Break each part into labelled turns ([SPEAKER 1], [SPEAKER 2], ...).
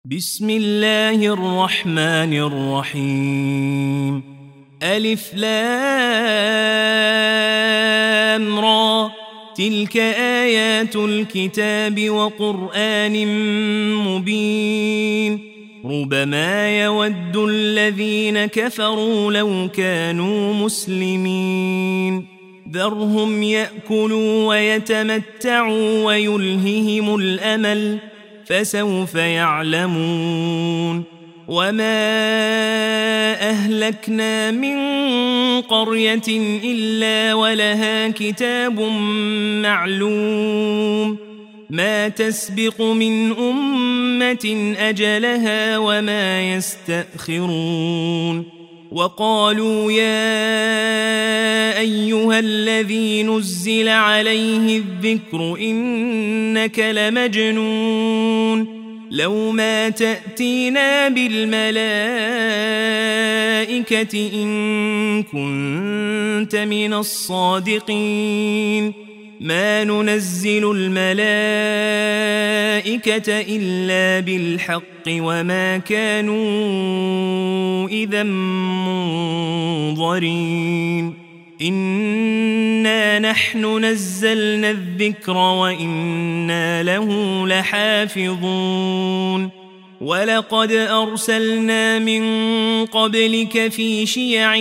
[SPEAKER 1] بسم الله الرحمن الرحيم. ألف لام را، تلك آيات الكتاب وقرآن مبين. ربما يود الذين كفروا لو كانوا مسلمين. ذرهم يأكلوا ويتمتعوا ويلههم الأمل، فسوف يعلمون. وما أهلكنا من قرية إلا ولها كتاب معلوم، ما تسبق من أمة أجلها وما يستأخرون. وقالوا يا أيها الذي نزل عليه الذكر إنك لمجنون، لو ما تأتينا بالملائكة إن كنت من الصادقين. ما ننزل الملائكة إلا بالحق وما كانوا إذا منظرين. إنا نحن نزلنا الذكر وإنا له لحافظون. ولقد أرسلنا من قبلك في شيع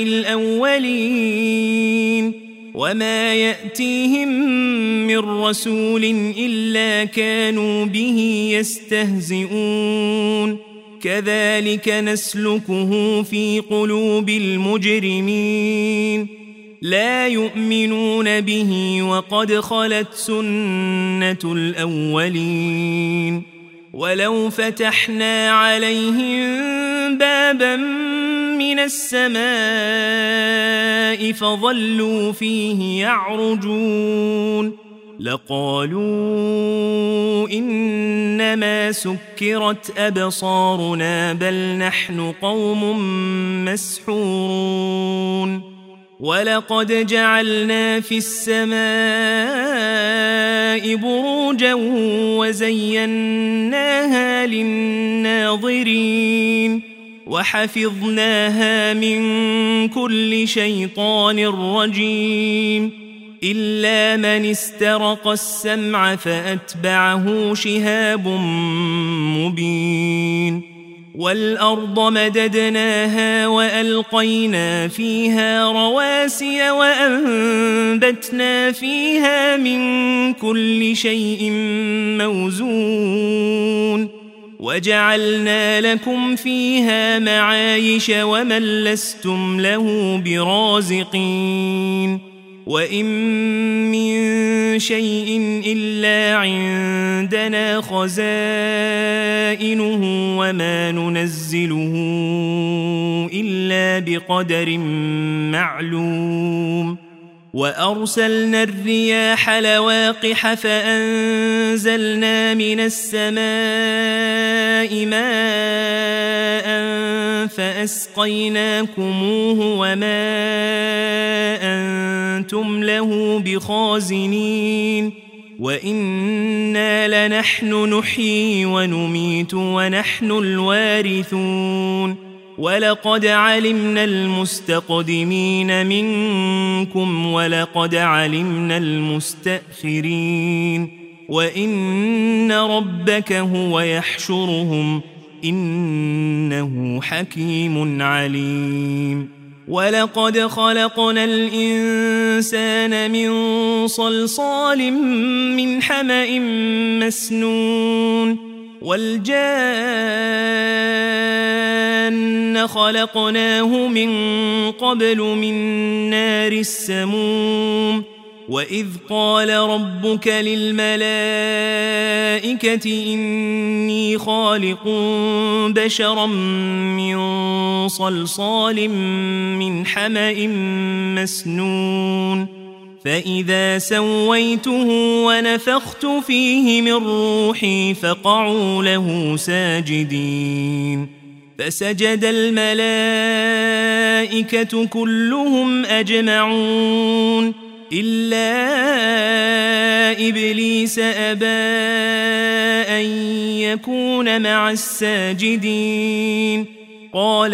[SPEAKER 1] الأولين، وما يأتيهم من رسول إلا كانوا به يستهزئون. كذلك نسلكه في قلوب المجرمين، لا يؤمنون به وقد خلت سنة الأولين. ولو فتحنا عليهم بابا من السماء فظلوا فيه يعرجون لقالوا إنما سكرت أبصارنا بل نحن قوم مسحورون. ولقد جعلنا في السماء بروجا وزيناها للناظرين، وحفظناها من كل شيطان رجيم، إلا من استرق السمع فأتبعه شهاب مبين. والأرض مددناها وألقينا فيها رواسي وأنبتنا فيها من كل شيء موزون، وجعلنا لكم فيها معايش ومن لستم له برازقين. وإن من شيء إلا عندنا خزائنه وما ننزله إلا بقدر معلوم. وأرسلنا الرياح لواقح فأنزلنا من السماء ماء فأسقيناكموه وما أنتم له بخازنين. وإنا لنحن نحيي ونميت ونحن الوارثون. ولقد علمنا المستقدمين منكم ولقد علمنا المستأخرين، وإن ربك هو يحشرهم إنه حكيم عليم. ولقد خلقنا الإنسان من صلصال من حمأ مسنون، والجان خلقناه من قبل من نار السموم. وإذ قال ربك للملائكة إني خالق بشرا من صلصال من حمأ مسنون، فإذا سويته ونفخت فيه من روحي فقعوا له ساجدين. فسجد الملائكة كلهم أجمعون إلا إبليس أبى أن يكون مع الساجدين قال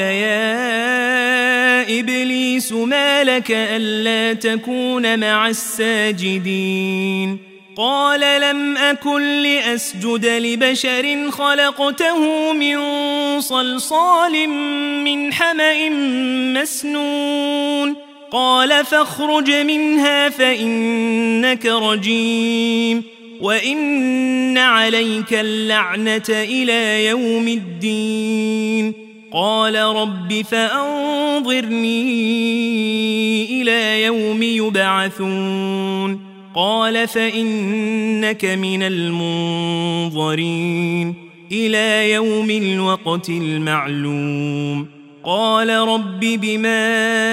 [SPEAKER 1] يا إبليس ما لك ألا تكون مع الساجدين قال لم أكن لأسجد لبشر خلقته من صلصال من حمأ مسنون قال فاخرج منها فإنك رجيم وإن عليك اللعنة إلى يوم الدين قال رب فأنظرني إلى يوم يبعثون قال فإنك من المنظرين إلى يوم الوقت المعلوم قال رب بما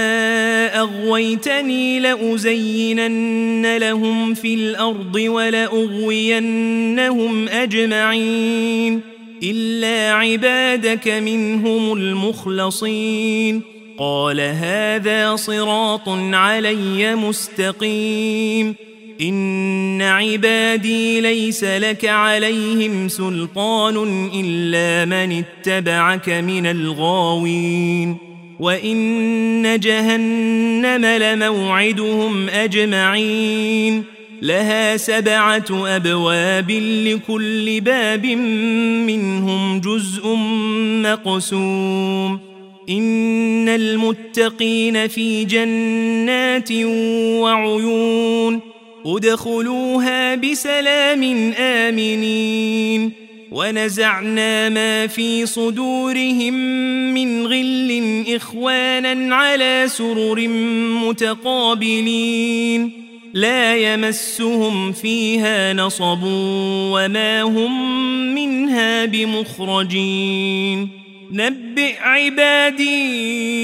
[SPEAKER 1] أغويتني لأزينن لهم في الأرض ولأغوينهم أجمعين إلا عبادك منهم المخلصين قال هذا صراط علي مستقيم إن عبادي ليس لك عليهم سلطان إلا من اتبعك من الغاوين وإن جهنم لموعدهم أجمعين لها 7 أبواب لكل باب منهم جزء مقسوم إن المتقين في جنات وعيون ادخلوها بسلام آمنين ونزعنا ما في صدورهم من غل إخوانا على سرر متقابلين لا يمسهم فيها نصب وما هم منها بمخرجين نبئ عبادي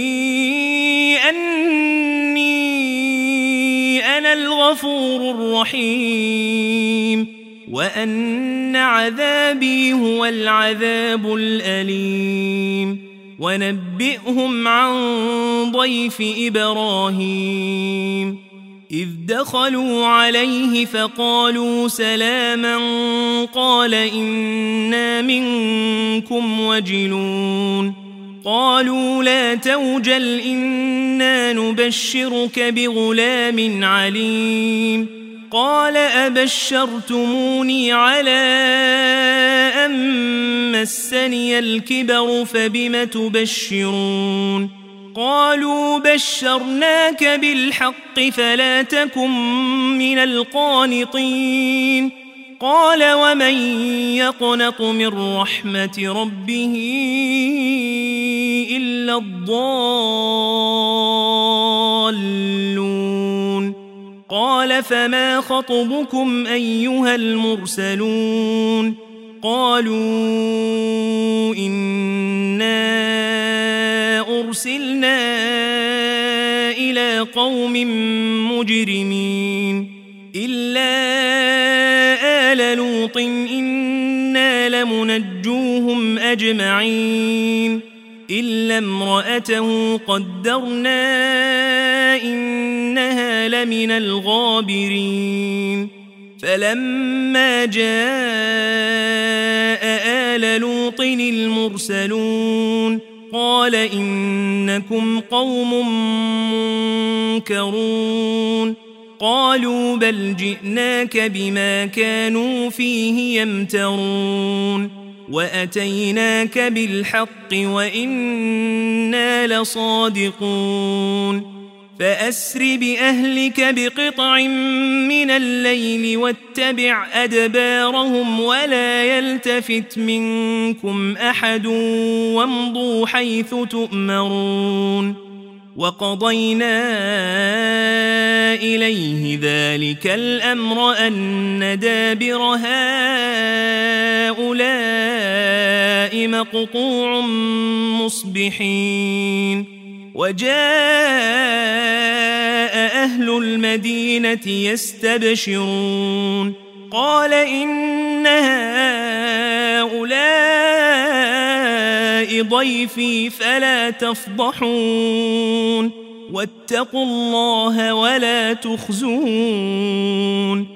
[SPEAKER 1] أني أنا الغفور الرحيم وأن عذابي هو العذاب الأليم ونبئهم عن ضيف إبراهيم إذ دخلوا عليه فقالوا سلاما قال إنا منكم وجلون قالوا لا توجل إنا نبشرك بغلام عليم قال أبشرتموني على أن مسني الكبر فبم تبشرون قالوا بشرناك بالحق فلا تكن من القانطين قال ومن يقنط من رحمة ربه إلا الضالون قال فما خطبكم أيها المرسلون قالوا إنا أرسلنا إلى قوم مجرمين إلا آل لوط إنا لمنجوهم أجمعين إلا امرأته قدرنا إنها لمن الغابرين فلما جاء آل لوط المرسلون قال إنكم قوم منكرون قالوا بل جئناك بما كانوا فيه يمترون وأتيناك بالحق وإنا لصادقون فأسر بأهلك بقطع من الليل واتبع أدبارهم ولا يلتفت منكم أحد وامضوا حيث تؤمرون وقضينا إليه ذلك الأمر أن دابر هؤلاء مقطوع مصبحين وجاء أهل المدينة يستبشرون قال إن هؤلاء ضيفي فلا تفضحون واتقوا الله ولا تخزون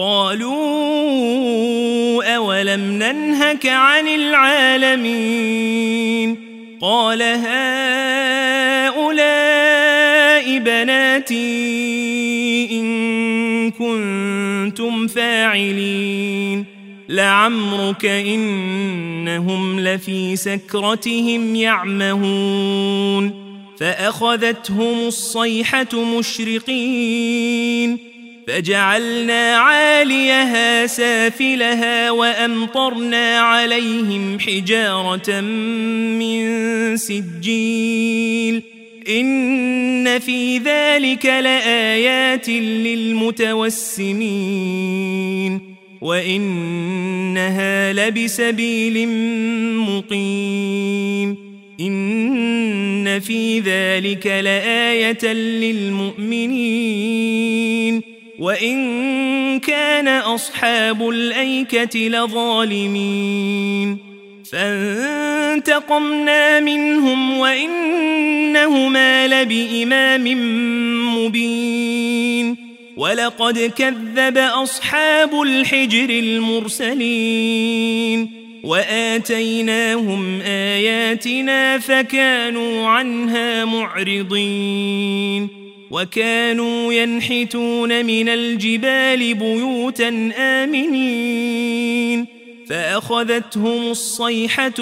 [SPEAKER 1] قالوا أولم ننهك عن العالمين قال هؤلاء بناتي إن كنتم فاعلين لعمرك إنهم لفي سكرتهم يعمهون فأخذتهم الصيحة مشرقين فجعلنا عاليها سافلها وأمطرنا عليهم حجارة من سجيل إن في ذلك لآيات للمتوسمين وإنها لبسبيل مقيم إن في ذلك لآية للمؤمنين وإن كان أصحاب الأيكة لظالمين فانتقمنا منهم وإنهما لبإمام مبين ولقد كذب أصحاب الحجر المرسلين وآتيناهم آياتنا فكانوا عنها معرضين وكانوا ينحتون من الجبال بيوتا آمنين فأخذتهم الصيحة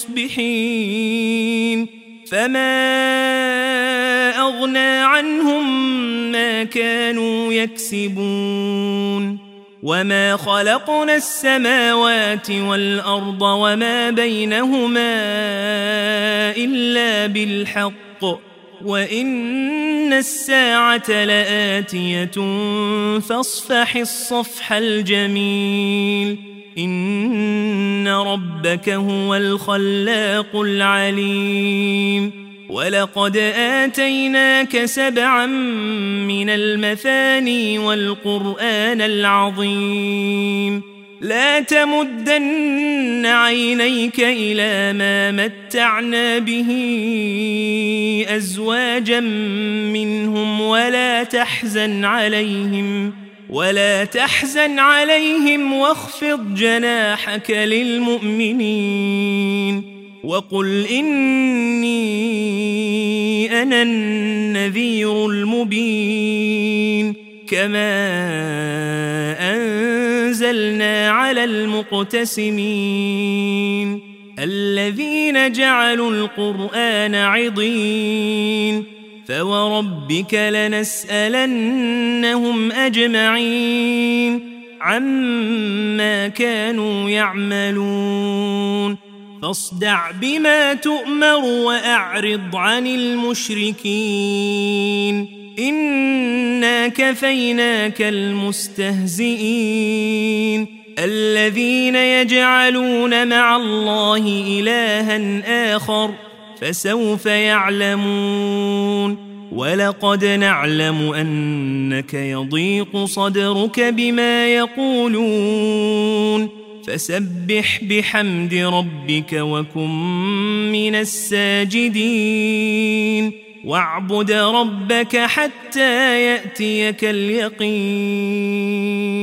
[SPEAKER 1] مصبحين فما أغنى عنهم ما كانوا يكسبون وما خلقنا السماوات والأرض وما بينهما إلا بالحق وإن الساعة لآتية فاصفح الصفح الجميل إن ربك هو الخلاق العليم ولقد آتيناك 7 من المثاني والقرآن العظيم لا تمدن عينيك إلى ما متعنا به أزواجا منهم ولا تحزن عليهم واخفض جناحك للمؤمنين وقل إني أنا النذير المبين كما أنزلنا على المقتسمين الذين جعلوا القرآن عضين فوربك لنسألنهم أجمعين عما كانوا يعملون فاصدع بما تؤمر وأعرض عن المشركين إنا كفيناك المستهزئين الذين يجعلون مع الله إلها آخر فسوف يعلمون ولقد نعلم أنك يضيق صدرك بما يقولون فسبح بحمد ربك وكن من الساجدين واعبد ربك حتى يأتيك اليقين